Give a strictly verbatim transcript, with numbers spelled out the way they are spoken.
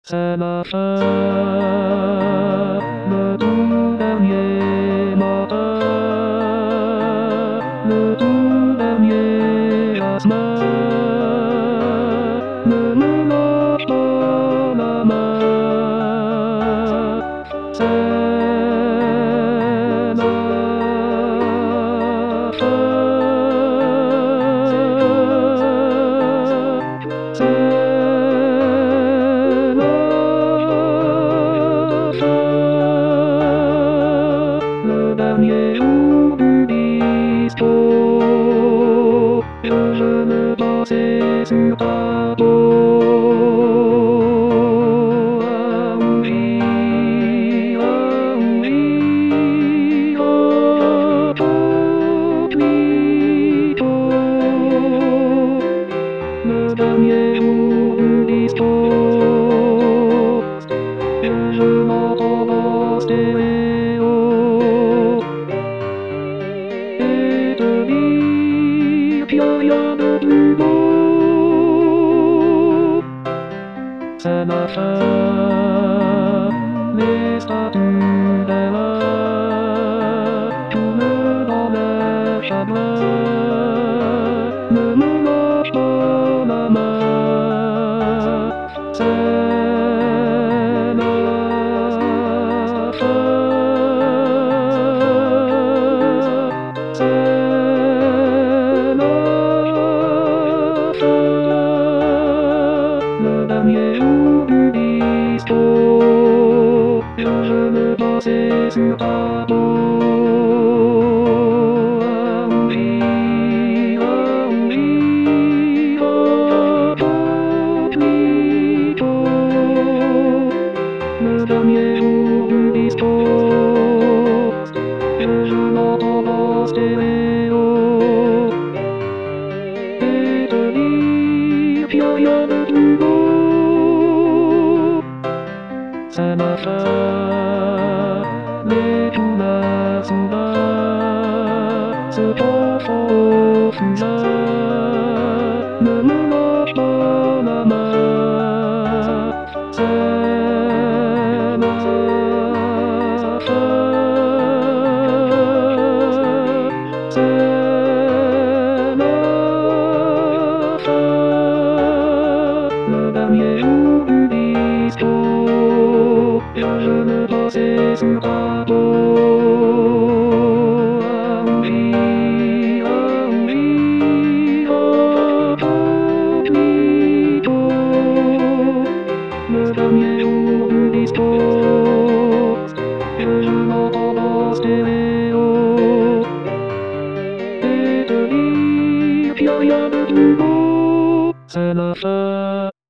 C'est la fin, le tout dernier matin, le tout dernier asthme. Ne me lâche pas la main, c'est la fin, c'est le dernier jour du disco, que je me passais sur ta peau. Ah oui, ah oui, oh, Poplito. Le dernier jour du disco, que je m'entends en stéréo et te dire qu'il n'y a rien de plus beau. C'est la fin, les statues d'Ella tournent dans leur chagrin. Ne me lâche pas la main, c'est la fin, c'est la fin, le dernier jour du disco, que je me passais sur ta peau. Ah oui, ah oui, oh, Poplito. Le dernier jour du disco, que je m'entends en stéréo et te dire qu'il n'y a rien de plus beau. C'est la fin, les couleurs sont là, se confondent au fusain. Ne me lâche pas la main, c'est la fin, c'est la fin, le dernier jour du disco, que je me passais sur ta peau. Ah oui, ah oui, oh, Poplito. Le dernier jour du disco, que je m'entends en stéréo et te dire qu'il n'y a rien de plus beau. C'est la fin.